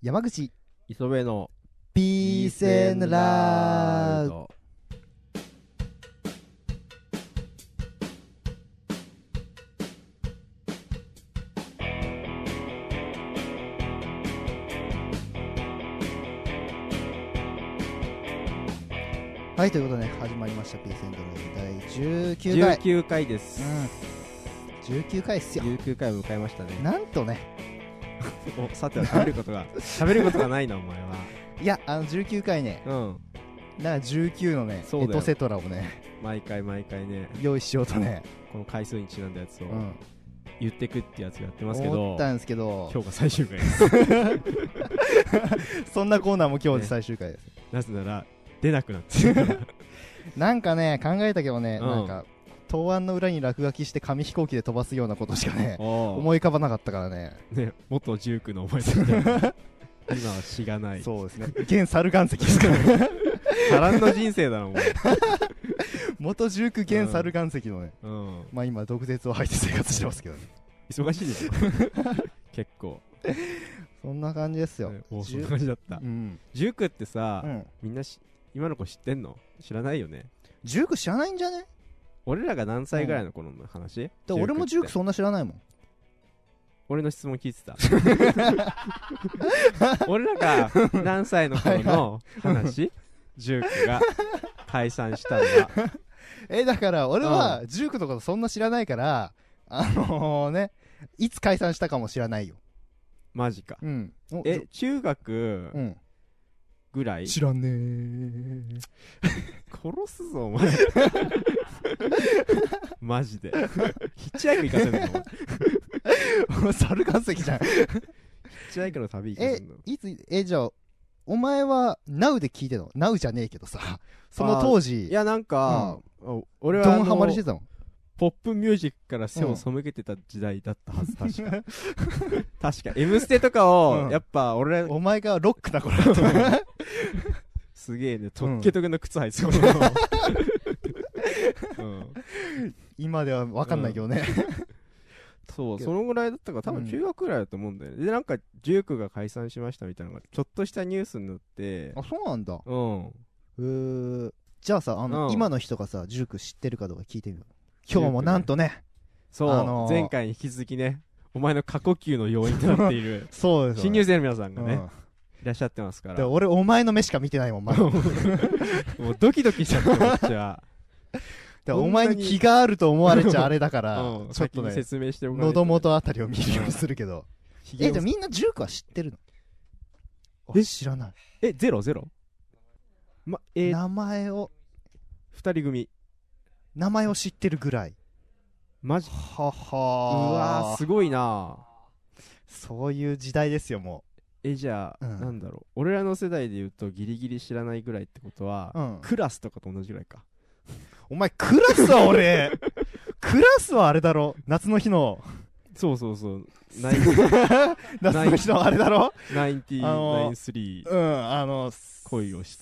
山口磯部のピースエンラード。はい、ということで、始まりましたピースエンドラード第19回。 19回です。 19回っすよ。 19回を迎えましたね。 なんとね。 お、さては喋ることがないな、お前は。 いや、19回ね。なんか19のね、エトセトラをね。 毎回ね。 用意しようとね。 この回数にちなんだやつを。言ってくってやつやってますけど。 思ったんですけど。 今日が最終回です。 そんなコーナーも今日で最終回です。 なぜなら、出なくなってなんかね、考えたけどね、なんか、答案の裏に落書きして紙飛行機で飛ばすようなことしかね、思い浮かばなかったからね。 ね、元19の思い出して今はしがない。 そうですね。現猿岩石ですからね。 波乱の人生だな、もう。 元19現猿岩石のね、まあ今、毒舌を吐いて生活してますけどね。 忙しいでしょ結構。 そんな感じですよ。 そんな感じだった。19ってさ、みんな今の子知ってんの？知らないよね。 19知らないんじゃね？ 俺らが何歳ぐらいの頃の話？ 俺も19そんな知らないもん。 俺の質問聞いてた。俺らが何歳の頃の話？19が解散したのは。 だから俺は19とかそんな知らないから、ね、いつ解散したかも知らないよ。 マジか。中学ぐらい？ 知らんねー。 殺すぞ、お前。マジで。ヒッチハイク行かせんの？ お前、猿岩石じゃん。ヒッチハイクの旅行かせんの？ いつ、じゃあ、お前は、ナウで聞いてんの？ナウじゃねえけどさ。その当時。 いや、なんか、俺はどんハマりしてたの？ ポップミュージックから背を背けてた時代だったはず、確か。確か。M ステとかを、やっぱ俺、 お前がロックな頃だった。 すげえね、トッケトケの靴履いてた今では分かんないけどね。 そう、そのぐらいだったから多分中学ぐらいだと思うんだよね。で、なんか、19が解散しましたみたいなのが、ちょっとしたニュースになって。 あ、そうなんだ。じゃあさ、今の人がさ、19知ってるかどうか聞いてみよう。今日もなんとね。 そう、前回に引き続きね、お前の過呼吸の要因となっている。 そうです。 新入生の皆さんがね、いらっしゃってますから。 俺、お前の目しか見てないもん、まだ。 もうドキドキしちゃって、こっちは。 お前に気があると思われちゃあれだから、ちょっとね、 説明しておかないと喉元あたりを見るようにするけど。じゃあみんな19は知ってるの？知らない。 ゼロ名前を。 二人組。 名前を知ってるぐらい。 マジ？ ははうわー、すごいな。 そういう時代ですよ、もう。じゃあ、なんだろう。俺らの世代で言うとギリギリ知らないぐらいってことは、クラスとかと同じぐらいか。 お前、クラスは俺、クラスはあれだろ？夏の日の。 そう。 夏の日のあれだろ ？99.3恋をした。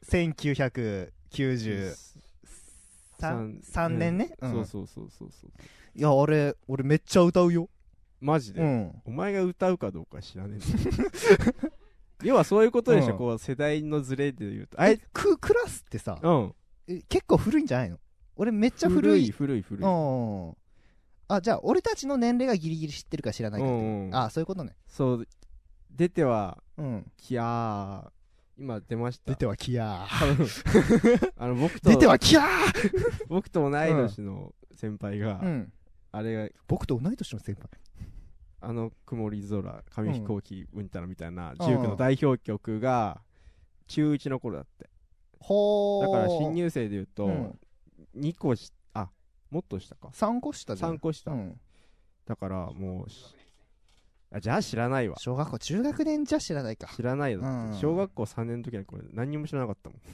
1993年ね。 そう。 いや、俺めっちゃ歌うよ。 マジで？お前が歌うかどうか知らねえ。要はそういうことでしょ、こう、世代のズレで言うと。 クラスってさ、結構古いんじゃないの？俺めっちゃ古い。 古い。 じゃあ、俺たちの年齢がギリギリ知ってるか知らないか。そういうことね。 そう、出ては、キヤー。今出ました。 出てはキヤー。僕と、 出てはキヤー僕と同い年の先輩が、あれが、 僕と同い年の先輩曇り空、紙飛行機、うんたらみたいな、19の代表曲が、中1の頃だって。だから新入生で言うと、2個もっと下か。 3個下じゃん。 3個下。だからもう、じゃあ知らないわ。 小学校、中学年じゃ知らないか。 知らないよ。小学校3年の時はこれ何にも知らなかったもん。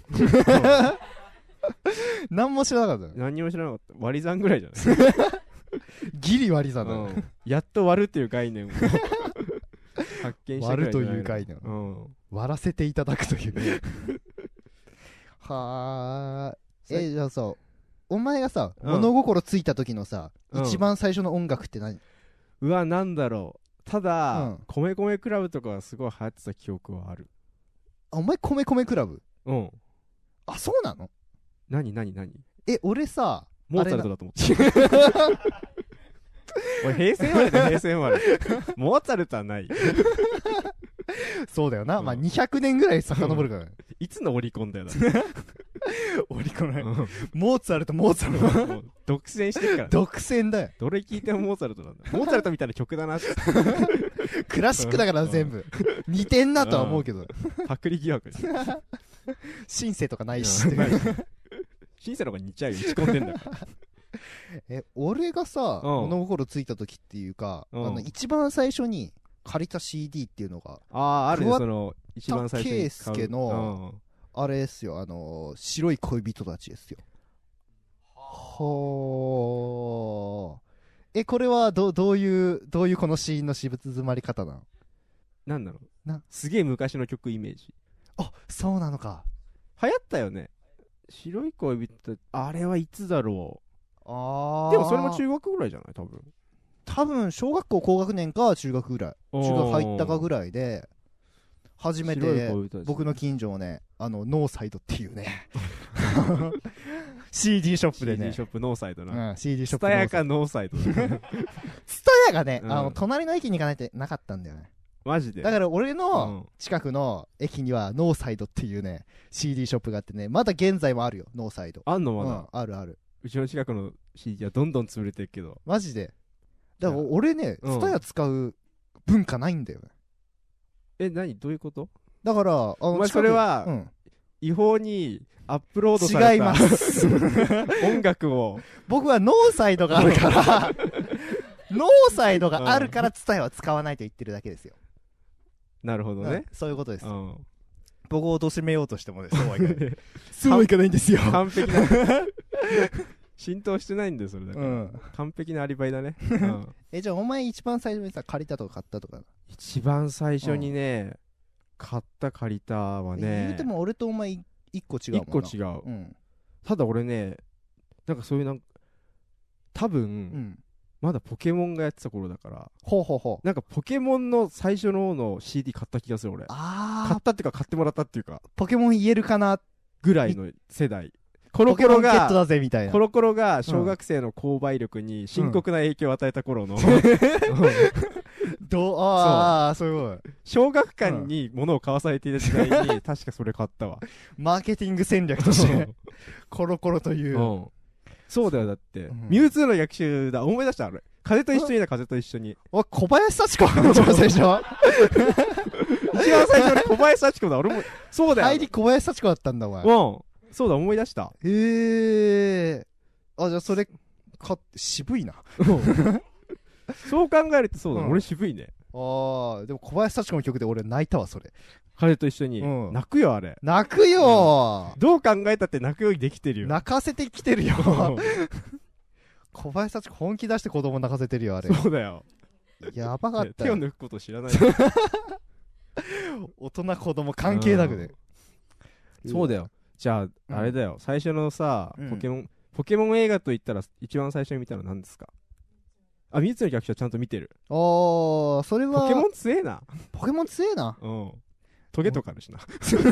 何も知らなかった。 何にも知らなかった。割り算ぐらいじゃないギリ割り算だ。 やっと割るっていう概念を発見した割るという概念。割らせていただくという。はー。じゃあさ、お前がさ、物心ついた時のさ、一番最初の音楽って何？ うわ、なんだろう。 ただ、米米クラブとかはすごい流行ってた記憶はある。 あ、お前米米クラブ？ うん。 あ、そうなの？ 何俺さ、 モーツァルトだと思って俺平成生まれだよ、平成生まれ。モーツァルトはない。 そうだよな、まあ200年ぐらい遡るから、ねいつのオリコンだよだオリコンね、モーツァルト独占してるから、ね、 独占だよ。 どれ聞いてもモーツァルトなんだ。モーツァルトみたいな曲だなってクラシックだから全部似てんなとは思うけど、 パクリ疑惑シンセとかないし、 シンセの方が似ちゃうよ、打ち込んでんだから俺がさ、物心ついた時っていうか、一番最初に借りた CD っていうのが、 あるね、その一番最初に圭介の、あれですよ、白い恋人たちですよ。ほー。これはどういうこのシーンの私物詰まり方なの？ なんだろう、すげえ昔の曲イメージ。 あ、そうなのか。 流行ったよね、白い恋人。あれはいつだろう。でもそれも中学ぐらいじゃない？多分小学校高学年か中学ぐらい、中学入ったかぐらいで初めて僕の近所をね、ノーサイドっていうねCD ショップでね、 CD ショップノーサイドな、 CD ショップツタヤかノーサイドツタヤがね、隣の駅に行かないとなかったんだよね。 マジで？ だから俺の近くの駅にはノーサイドっていうね CD ショップがあってね、まだ現在もあるよ、ノーサイド。 あんの？まだ、 ある。 うちの近くの CD はどんどん潰れてるけど。 マジで？だから俺ね、ツタヤ使う文化ないんだよね。 何？どういうこと？ だからお前それは、違法にアップロードされた違います音楽を僕はノーサイドがあるからノーサイドがあるからツタヤは使わないと言ってるだけですよ。 なるほどね、 そういうことです、僕を貶めようとしてもね、そうはいかないそうはいかないんですよ。 完璧な浸透してないんだよそれだから、完璧なアリバイだね、 じゃあお前一番最初にさ借りたとか買ったとか？ 一番最初にね、買った借りたはね、 言うても俺とお前一個違うもんな。 一個違う、ただ俺ね、なんかそういう多分、まだポケモンがやってた頃だから、なんかポケモンの最初の方の CD 買った気がする俺。買ったっていうか買ってもらったっていうか、 ポケモン言えるかなぐらいの世代。 コロコロがコロコロが小学生の購買力に深刻な影響を与えた頃の、そういう小学館に物を買わされていた時代に確かそれ買ったわ。 マーケティング戦略としてコロコロという、 そうだよ。だって、ミュウツーの逆襲だ、思い出した。あれ風と一緒にだ、風と一緒に。 小林幸子一番最初一番最初に小林幸子だ。俺もそうだよ。 入り小林幸子だったんだお前。 そうだ、思い出した。 じゃあそれ渋いなそう考えるとそうだ、俺渋いね。 でも小林幸子の曲で俺泣いたわ、それ。 彼と一緒に、泣くよあれ。 泣くよ、 どう考えたって泣くようにできてるよ。 泣かせてきてるよ小林幸子本気出して子供泣かせてるよあれ。 そうだよ、 やばかったよ。 手を抜くこと知らない大人子供関係なくね、 そうだよ。じゃあ、あれだよ、最初のさ、ポケモン映画と言ったら一番最初に見たの何ですか？ミュウツーの逆襲はちゃんと見てる。 それはポケモン強えな。 ポケモン強えな。 トゲとかあるしな。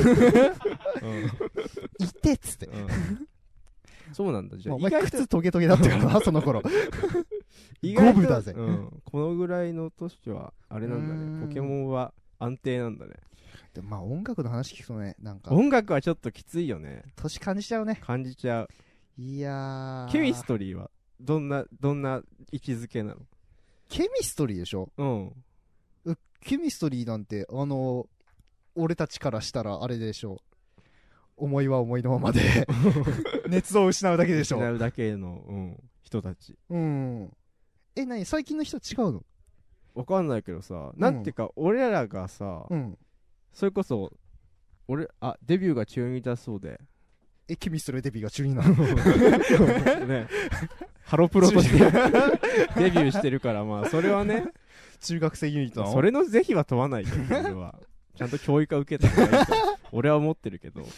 いてっつって。 そうなんだ。じゃあ、 お前靴トゲトゲだったからな、その頃。五分だぜ。 このぐらいの年は、あれなんだね。ポケモンは安定なんだね。 でも音楽の話聞くとね、なんか。 音楽はちょっときついよね。 年感じちゃうね。 感じちゃう。 いやケミストリーはどんな位置づけなの？ ケミストリーでしょ？ケミストリーなんて、俺たちからしたらあれでしょ。思いは思いのままで熱を失うだけでしょ。 失うだけの、人たち。 何最近の人違うの？ わかんないけどさ、なんていうか俺らがさ、それこそデビューが中2だそうで。 ケミストリーデビューが中2なのね、ハロプロとしてデビューしてるから、まあそれはね、 中学生ユニットなの？ それの是非は問わないけど、俺はちゃんと教育は受けた方がいいと俺は思ってるけど。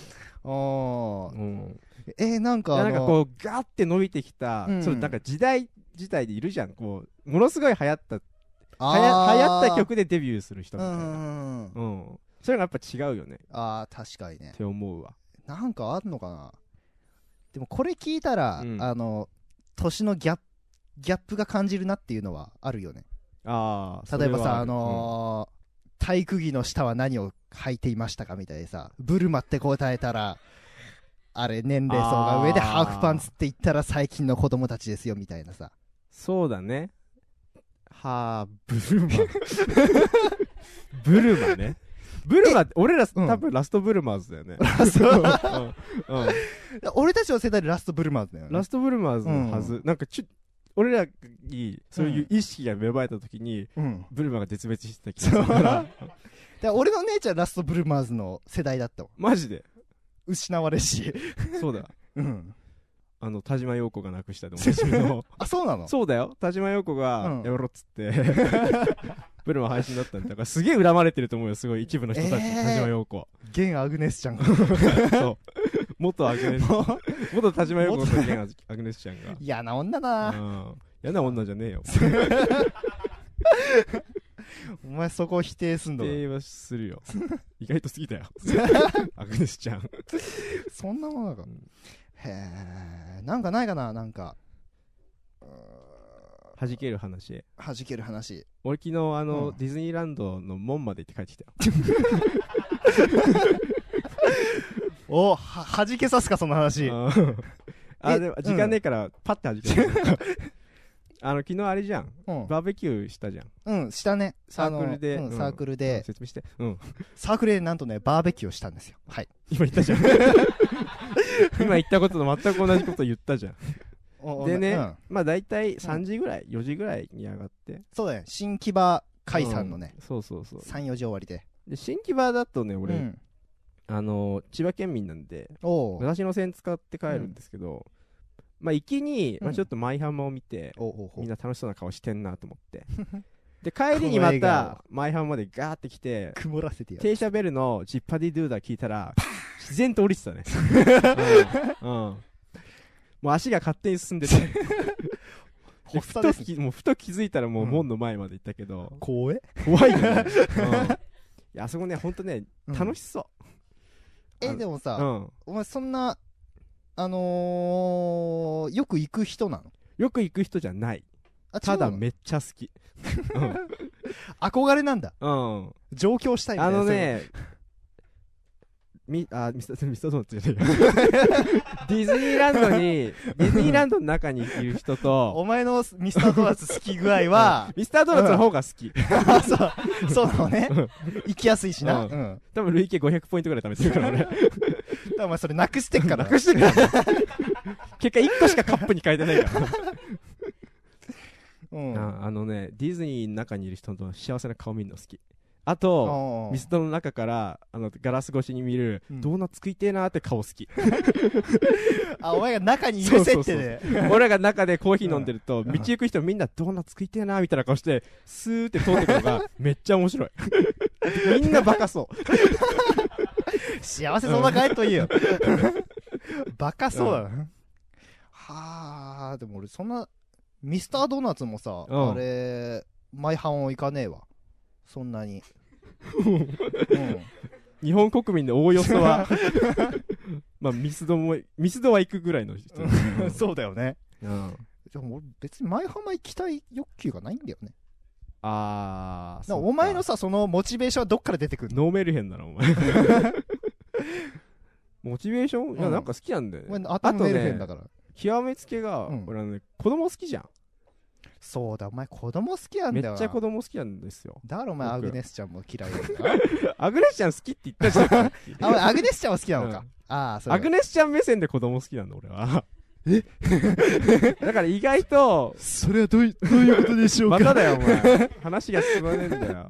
なんかこうガーって伸びてきた、そのなんか時代自体でいるじゃん。こうものすごい流行った行った曲でデビューする人みたいな。それがやっぱ違うよね。 確かにね。 って思うわ。 なんかあんのかな。でもこれ聞いたら、年のギャップが感じるなっていうのはあるよね。例えばさ、体育着の下は何を履いていましたかみたいでさ、ブルマって答えたら、あれ年齢層が上でハーフパンツって言ったら最近の子供たちですよみたいなさ。 そうだね。ブルマブルマね。ブルマって俺ら、多分ラストブルマーズだよね。 俺たちの世代でラストブルマーズだよね。 ラストブルマーズのはず。なんか俺らにそういう意識が芽生えた時に、ブルマが絶滅してた気がするから。 俺の姉ちゃんラストブルマーズの世代だったわ。 マジで失われし。 そうだ。田島陽子が亡くしたでおなじみの。 そうなの？ そうだよ。田島陽子がやめろっつって、ブルマ配信だったんだから、すげえ恨まれてると思うよ、すごい一部の人たち、田島陽子。 現アグネスちゃんが。 そう。元田島陽子と現アグネスちゃんが。 嫌な女だ。 嫌な女じゃねえよ。 お前そこを否定すんだろ。 否定はするよ。意外と好きだよ。アグネスちゃん。 そんなものか。へえ、なんかないかな、なんか。 弾ける話。 弾ける話。 俺昨日ディズニーランドの門まで行って帰ってきたよ。弾けさすか、その話。 でも時間ねえから、パッて弾ける。昨日あれじゃん。バーベキューしたじゃん。したね。サークルで。サークルで。 説明して。 サークルでなんとね、バーベキューをしたんですよ。はい。 今言ったじゃん。今言ったことと全く同じこと言ったじゃん。でね、まあ大体3時ぐらい、4時ぐらいに上がって。 そうだね。新木場海産のね。 そうそうそう。 3、4時終わりで。 で、新木場だとね、俺、千葉県民なんで、私の線使って帰るんですけど、まあ行きに、ちょっと舞浜を見て、みんな楽しそうな顔してんなと思って。で、帰りにまた舞浜までガーって来て、 曇らせてやる。 停車ベルのジッパディドゥーダー聞いたら、自然と降りてたね。もう足が勝手に進んでて。ふと気づいたらもう門の前まで行ったけど。 怖いよね。いや、あそこね、ほんとね、楽しそう。 でもさ、お前そんな、よく行く人なの？ よく行く人じゃない。ただめっちゃ好き。 憧れなんだ。上京したいみたいな。 ミスタードーナツじゃねえよ。ディズニーランドの中にいる人と、 お前のミスタードーナツ好き具合は、 ミスタードーナツの方が好き。 そうなのね。行きやすいしな。 多分累計500ポイントぐらい貯めてるから俺。 お前それなくしてっから。 結果1個しかカップに変えてないから。ディズニーの中にいる人と幸せな顔見るの好き。あと、ミストの中から、ガラス越しに見る、ドーナツ食いてえなーって顔好き。 お前が中にいる設定で。 俺らが中でコーヒー飲んでると、道行く人みんなドーナツ食いてえなーみたいな顔して、スーって通ってくのが、めっちゃ面白い。みんなバカそう。 幸せそうな顔と言えよ。バカそうだな。はぁ、でも俺そんな、ミスタードーナツもさ、あれ、毎半を行かねえわ。そんなに。 日本国民のおおよそは、まあミスドは行くぐらいの人。 そうだよね。でも俺別に前浜行きたい欲求がないんだよね。お前のさ、そのモチベーションはどっから出てくるの？ ノーメルヘンだな、お前。モチベーション？いや、なんか好きなんだよね。 あとね、 極めつけが、俺ね、子供好きじゃん。 そうだ、お前子供好きなんだよ。 めっちゃ子供好きなんですよ。 だからお前アグネスちゃんも嫌いなんだ。 アグネスちゃん好きって言ったじゃん。 アグネスちゃんは好きなのか。 アグネスちゃん目線で子供好きなんだ、俺は。だから意外と、 それはどういうことでしょうか。 まただよ、お前。話が進まねえんだよ。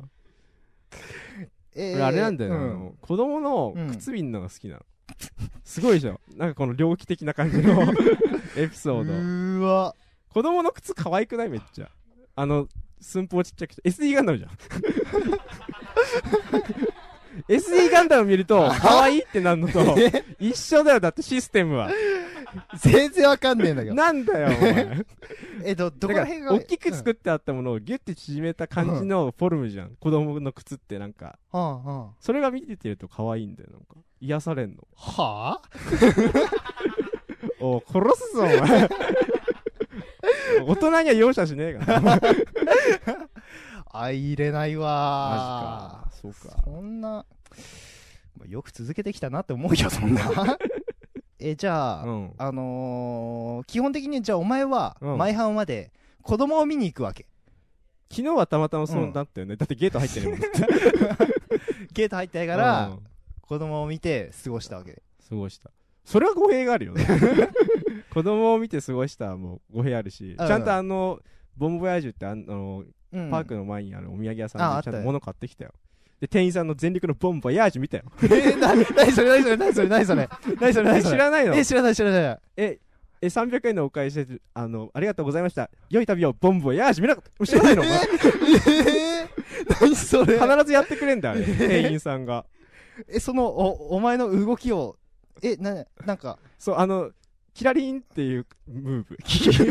俺あれなんだよ、子供の靴見んのが好きなの。すごいでしょ。なんかこの猟奇的な感じのエピソード。 わ。 子供の靴可愛くない？めっちゃ。寸法ちっちゃくて。SD ガンダムじゃん。SD ガンダム見ると、可愛いってなるのと、一緒だよ。だってシステムは。 全然わかんねえんだけど。 なんだよ、お前。 どこら辺が大きく作ってあったものをギュッて縮めた感じのフォルムじゃん、子供の靴ってなんか、それが見てると可愛いんだよ。なんか癒されんの。 はあお殺すぞお前大人には容赦しねえから相入れないわ。 マジか。そうか。 そんなよく続けてきたなって思うよ、そんなじゃあ、基本的にじゃあお前は前半まで子供を見に行くわけ。 昨日はたまたまそうなったよね、だってゲート入ってるもんゲート入ってないから、子供を見て過ごしたわけ。 過ごした。それは語弊があるよね子供を見て過ごしたもう語弊あるし、ちゃんとボンボヤージュってパークの前にあるお土産屋さんでちゃんと物買ってきたよ。で店員さんの全力のボンボヤージュ見たよ何それ知らないの？ 知らない。 300円のお返しでありがとうございました、良い旅をボンボヤージュ見なかった。知らないの？ 何それ？ 必ずやってくれんだよ、あれ店員さんがそのお前の動きをなんかそうキラリンっていうムーブ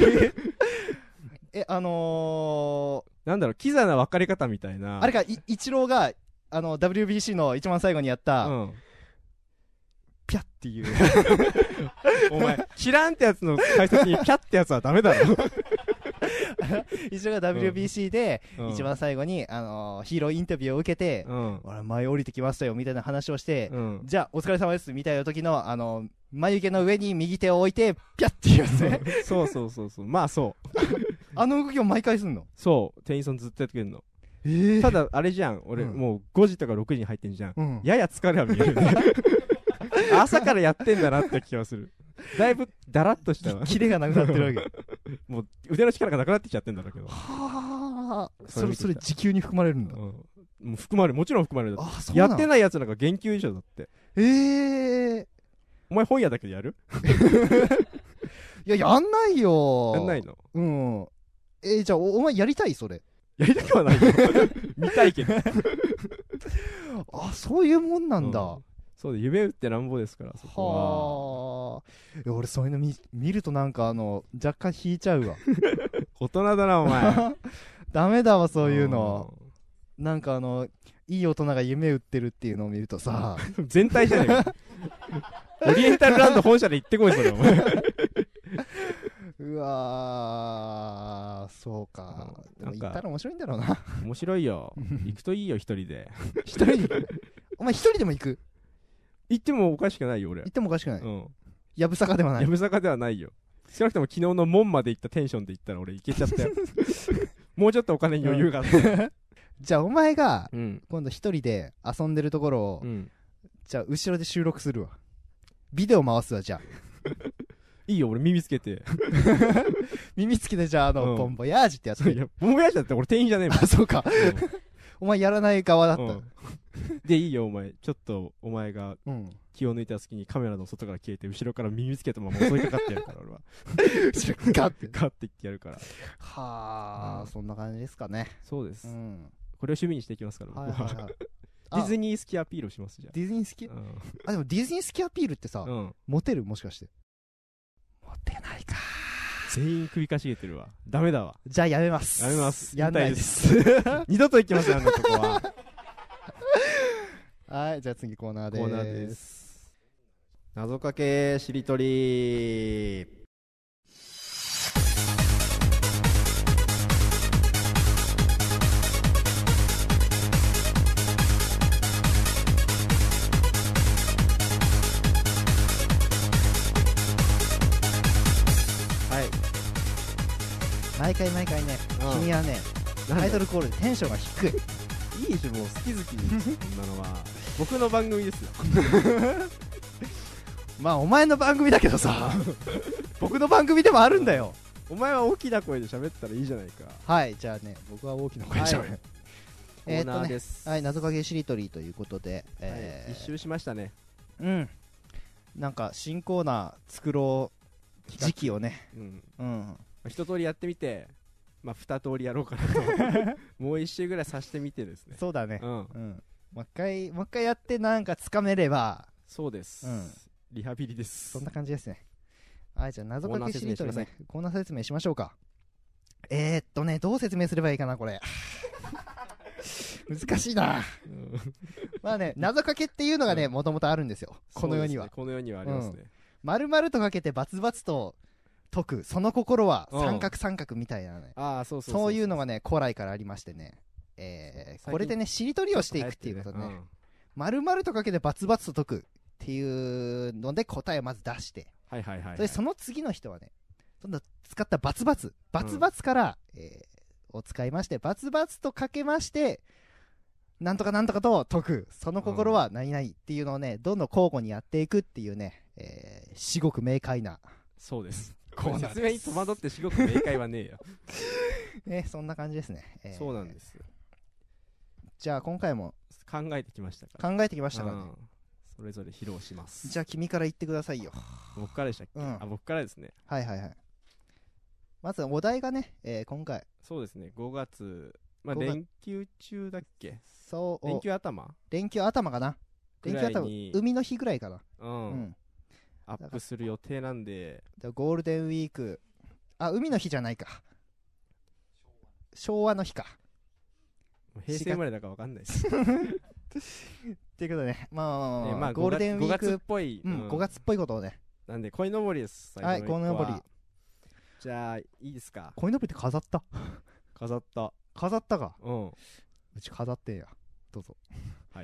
なんだろう、キザな別れ方みたいな。 あれか、イチローがWBC の一番最後にやった、ピャッっていうお前キランってやつの解説にピャッってやつはダメだろイチローが WBC で一番最後にヒーローインタビューを受けて、俺前降りてきましたよみたいな話をして、じゃあお疲れ様ですみたいな時の眉毛の上に右手を置いてピャッっていうやつねそうまあそう動きを毎回すんの。 そう店員さんずっとやってくれるの。ただあれじゃん、俺もう5時とか6時に入ってんじゃん、やや疲れは見えるね朝からやってんだなって気がする。だいぶダラッとしたわキレがなくなってるわけもう腕の力がなくなってきちゃってんだろうけど。 はあ、それ時給に含まれるんだ。 もうもちろん含まれる。やってないやつなんか減給以上だって。お前本屋だけでやるいや、やんないよ。 やんないの？ じゃあお前やりたい？それやりたくはないよ見たいけどそういうもんなんだ。 そうだ、夢打ってなんぼですから、そこは。いや俺そういうの見るとなんか若干引いちゃうわ大人だなお前ダメだわそういうの。なんかいい大人が夢打ってるっていうのを見るとさ全体じゃねえかオリエンタルランド本社で行ってこいそれお前うわー、そうか。でも行ったら面白いんだろうな。 面白いよ行くといいよ、一人でお前一人でも行く？ 行ってもおかしくないよ俺。 行ってもおかしくない。やぶさかではない。 やぶさかではないよ。少なくとも昨日の門まで行ったテンションで行ったら俺行けちゃったよもうちょっとお金に余裕があってじゃあお前が今度一人で遊んでるところをじゃあ後ろで収録するわ。ビデオ回すわ。じゃあいいよ、俺耳つけて耳つけて、じゃあボンボヤージュってやつ。 いやボンボヤージュだって俺店員じゃねえもんそうかお前やらない側だったでいいよお前、ちょっとお前が気を抜いた隙にカメラの外から消えて後ろから耳つけたまま襲いかかってやるから俺はガッて言ってやるから。 はあ、そんな感じですかね。 そうです、これを趣味にしていきますから僕はディズニー好きアピールをします。じゃあディズニー好き、でもディズニー好きアピールってさ、モテる？もしかしてモテないか。 全員首かしげてるわ。ダメだわ。 じゃあやめます。やんないです二度と行きません、あんなとこははい、じゃあ次コーナーです。 謎かけしりとり。 毎回ね、君はね、タイトルコールでテンションが低い。 いいし、もう好き好きにそんなのは僕の番組ですよまあお前の番組だけどさ僕の番組でもあるんだよ。 お前は大きな声で喋ったらいいじゃないか。 はい、じゃあね、僕は大きな声で喋る。 コーナーです。 はい、謎かけしりとりということで、 一周しましたね。 なんか新コーナー作ろう時期をね、 一通りやってみて、まあ二通りやろうかなともう一周ぐらいさしてみてですね。 そうだね。もう一回やってなんかつかめれば。 そうです。リハビリです。 そんな感じですね。はい、じゃあ謎かけしりとりね、コーナー説明しましょうか。 どう説明すればいいかな、これ。難しいな。まあね、謎かけっていうのがね、もともとあるんですよ。この世には。 この世にはありますね。 丸々とかけてバツバツと解く、その心は三角三角みたいなね。そういうのがね、古来からありましてね。これでね、しりとりをしていくっていうことね。丸々とかけてバツバツと解くっていうので答えをまず出して。その次の人はね、今度使ったバツバツから、を使いまして、バツバツとかけまして、なんとかなんとかと解く、その心は何々っていうのをね、どんどん交互にやっていくっていうね、至極明快な。 そうです。説明に戸惑って至極明快はねえよ。そんな感じですね。 そうなんです。 じゃあ今回も考えてきましたかね。 それぞれ披露します。 じゃあ君から言ってくださいよ。 僕からでしたっけ？僕からですね。 はい。まずお題がね、今回。 そうですね、5月、連休中だっけ？ そう。 連休頭かな。連休頭、海の日ぐらいかな。 アップする予定なんで。 ゴールデンウィーク。海の日じゃないか。昭和の日か。 平成生まれだか分かんないです。 っていうことでね、ゴールデンウィーク。 5月っぽい。 5月っぽいことをね。 なんで、鯉のぼりです。 はい、鯉のぼり。 じゃあ、いいですか。 鯉のぼりって飾った飾ったか。うち飾ってんや。どうぞ。 はい。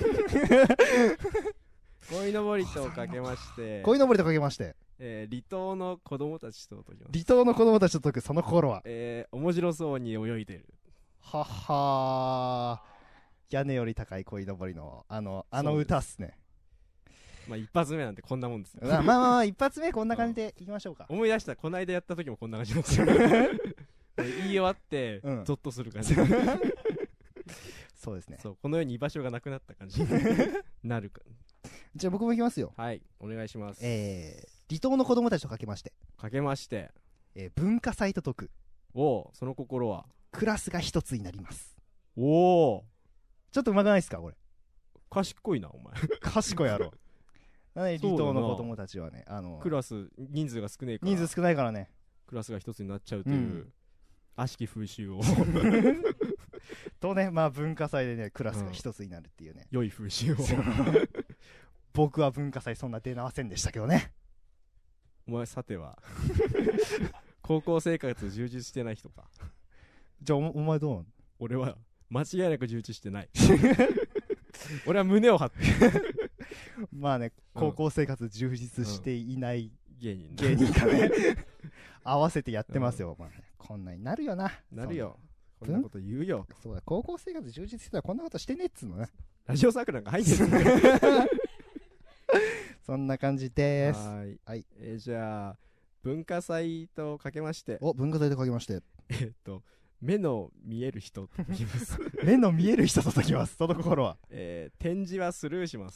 鯉のぼりとかけまして。 離島の子供たちと解きます。 離島の子供たちと解く、その心は。 面白そうに泳いでる。 ははー。屋根より高い鯉のぼりの、あの歌っすね。 一発目なんてこんなもんですよ。 一発目こんな感じでいきましょうか。 思い出した、この間やった時もこんな感じなんですよ。言い終わって、ゾッとする感じ。 そうですね。 この世に居場所がなくなった感じになるか。 じゃあ僕もいきますよ。 はい、お願いします。 離島の子供たちとかけまして。文化祭と解く。 その心はクラスが一つになります。 ちょっとうまくないですかこれ。 賢いなお前。 賢いやろ。離島の子供たちはね、 クラス人数が少ないからね、 クラスが一つになっちゃうという悪しき風習をとね、文化祭でねクラスが一つになるっていうね、 良い風習を。 僕は文化祭そんな出ませんでしたけどね。 お前さては高校生活充実してない人か。 じゃあお前どうなの？ 俺は間違いなく充実してない。俺は胸を張って高校生活充実していない芸人がね合わせてやってますよ。こんなになるよな。 なるよ。こんなこと言うよ。 そうだ、高校生活充実してたらこんなことしてねっつうのね。 ラジオサークルなんか入ってる。 そんな感じです。 はい。じゃあ文化祭とかけまして。 文化祭とかけまして。 目の見える人と解きます。 目の見える人と解きます。その心は。 展示はスルーします。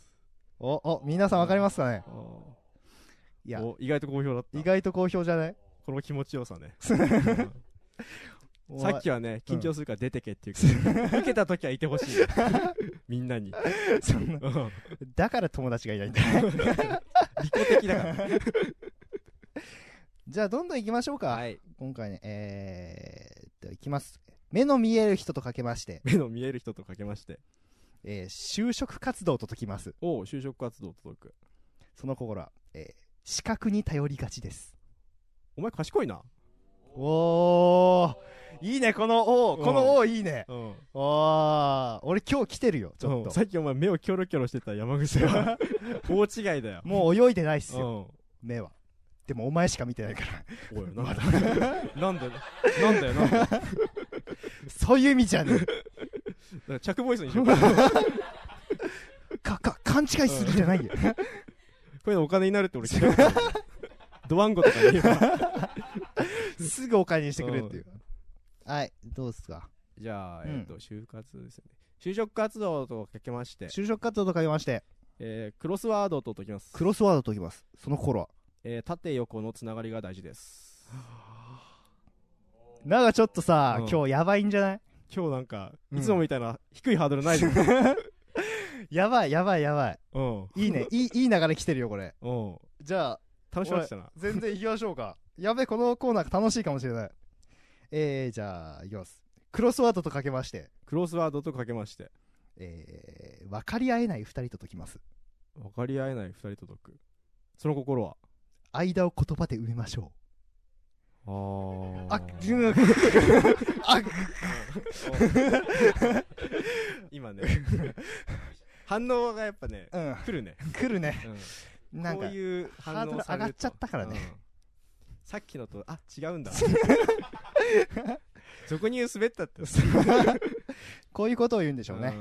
皆さんわかりますかね。 いや、意外と好評だった。 意外と好評じゃない？ この気持ちよさね。さっきはね、緊張するから出てけっていう受けた時はいてほしい。みんなに。 だから友達がいないんだね。 利己的だから。 じゃあどんどん行きましょうか。今回ね、いきます。目の見える人とかけまして。就職活動と解きます。 就職活動と解く。 その心は、視覚に頼りがちです。 お前賢いな。 いいね、このいいね。俺今日来てるよ、ちょっと。 さっきお前目をキョロキョロしてた山口は大違いだよ。 もう泳いでないっすよ、目は。でもお前しか見てないから。 おい、なんだよ。 そういう意味じゃねえ。着ボイスにしよう。 勘違いすぎじゃないよ。 こういうのお金になるって俺知らない。ドワンゴとか言えばすぐお金にしてくれっていう。はい、どうですか。 じゃあ、就活ですよね。就職活動とかけまして。 クロスワードと解きます。 その心は。 縦横のつながりが大事です。 なんかちょっとさ、今日やばいんじゃない？ 今日なんか、いつもみたいな低いハードルないじゃん。 やばい。いいね、いい流れ来てるよ、これ。じゃあ、 楽しみましたな。 全然行きましょうか。やべえ、このコーナー楽しいかもしれない。 じゃあいきます。クロスワードとかけまして、 クロスワードとかけまして、 分かり合えない二人と解きます。 分かり合えない二人と解く。その心は間を言葉で埋めましょう。 今ね反応がやっぱね、来るね。 なんかこういう反応ハードル上がっちゃったからね。 さっきのと違うんだ。俗に言う滑ったってこういうことを言うんでしょうね。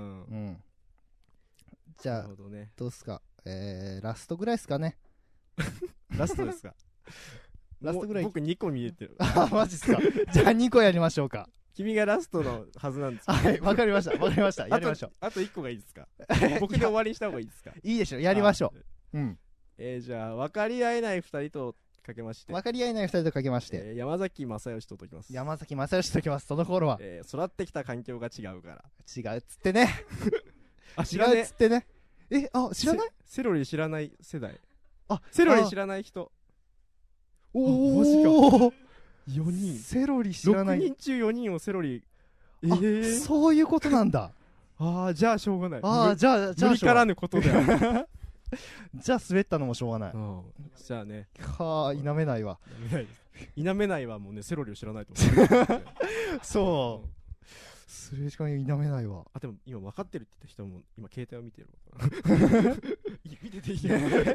じゃあどうすか。ラストぐらいですかね。 ラストですか。 ラストぐらい。 僕2個見えてる。 マジっすか。じゃあ2個やりましょうか。 君がラストのはずなんですか。 はい、わかりました。やりましょう。 あと1個がいいですか。僕で終わりにした方がいいですか。 いいでしょ、やりましょう。 じゃあ分かり合えない2人とかけまして、 分かり合えない2人とかけまして、 山崎正義と解きます。 山崎正義と解きます。その頃は、 育ってきた環境が違うから。 違うっつってね。 知らねえっつってね。知らない？ セロリ知らない世代。セロリ知らない人。 マジか。 4人。 セロリ知らない。 6人中4人をセロリ。 そういうことなんだ。 じゃあしょうがない。 じゃあ無理からぬことである。 じゃあ滑ったのもしょうがない。 じゃあね。 否めないわ。 否めないわ。もうね、セロリを知らないと思う。 そう。すれ違い否めないわ。 でも今分かってるって言った人も今携帯を見てるわ。見てていい。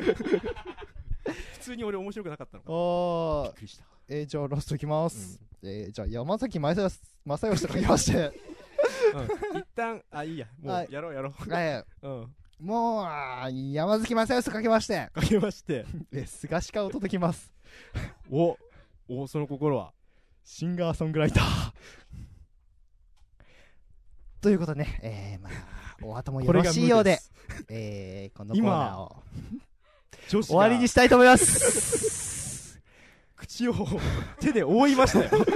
普通に俺面白くなかったのか。びっくりした。 じゃあラストいきます。じゃあ山崎正義と書きまして。 一旦いいや、もうやろう。 もう山崎正義と書きまして。菅氏顔と解きます。 その心はシンガーソングライター。ということでね、お後もよろしいようで、このコーナーを終わりにしたいと思います。 口を手で覆いましたよ。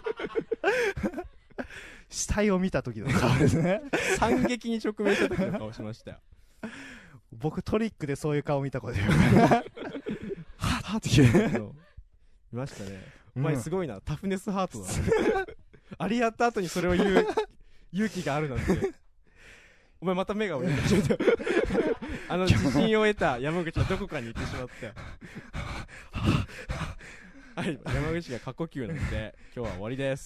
死体を見た時の顔ですね。 惨劇に直面した時の顔しましたよ。 僕トリックでそういう顔見たことある。はぁって見ましたね。お前すごいな、タフネスハートだ。あれやった後にそれを言う勇気があるなんて。お前また目が折れた。自信を得た山口はどこかに行ってしまったよ。はい、山口が過呼吸なので今日は終わりです。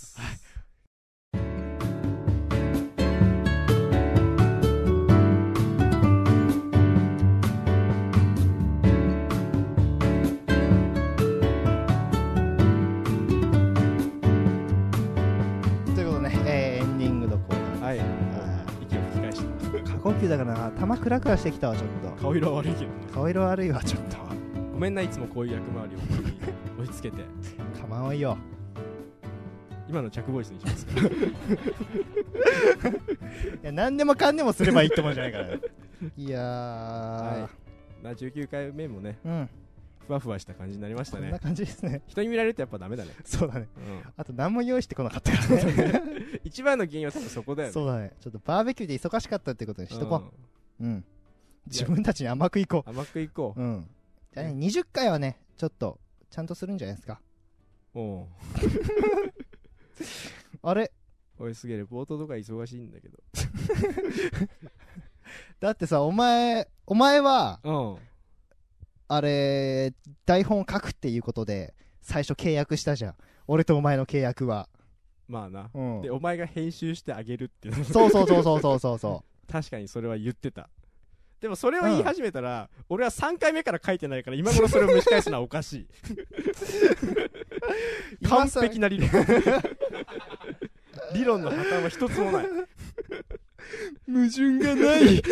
呼吸だからな、頭クラクラしてきたわ。ちょっと顔色悪いけどね。 顔色悪いわ。ちょっとごめんな、いつもこういう役回りを押し付けて。 構わんよ。 今の着ボイスにしますか。 いや、何でもかんでもすればいいってもんじゃないから。いやー、19回目もね、ふわふわした感じになりましたね。 こんな感じですね。 人に見られるとやっぱダメだね。 そうだね。あと何も用意してこなかったからね。 一番の原因は多分そこだよね。 そうだね。ちょっとバーベキューで忙しかったってことにしとこう。自分たちに甘くいこう。 甘くいこう。 じゃあね、20回はね、ちょっとちゃんとするんじゃないですか。あれ、 おい、すげえレポートとか忙しいんだけど。 だってさ、お前はあれ台本を書くっていうことで最初契約したじゃん。俺とお前の契約は。 まあな。でお前が編集してあげるっていう。 そう確かにそれは言ってた。でもそれを言い始めたら、俺は3回目から書いてないから今頃それを蒸し返すのはおかしい。完璧な理論。理論の破綻は一つもない。 矛盾がない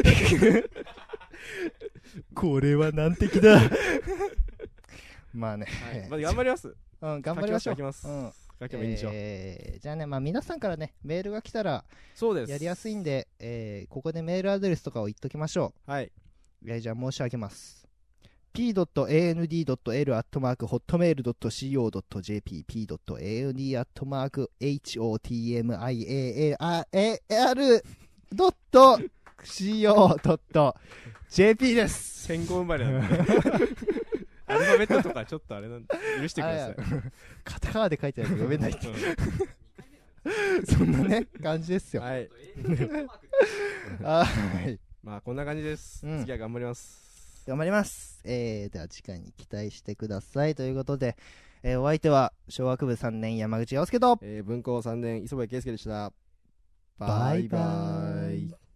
これは難敵だ。まあね、 頑張ります。 頑張りましょう。 書けばいいんでしょう。 じゃあね、皆さんからねメールが来たらやりやすいんで、ここでメールアドレスとかを言っときましょう。 はい。 じゃあ申し上げます。p.and.l@hotmail.co.jp p.and.hotmail.co.jp です。 戦後生まれなんでアルファベットとかちょっとあれなんで許してください。 カタカナで書いてないと読めないって。 そんなね感じですよ。 はい。 はい。 まあこんな感じです。次は頑張ります。 頑張ります。では次回に期待してくださいということで、お相手は小学部3年山口洋介と、 文校3年磯部圭介でした。 バイバイ。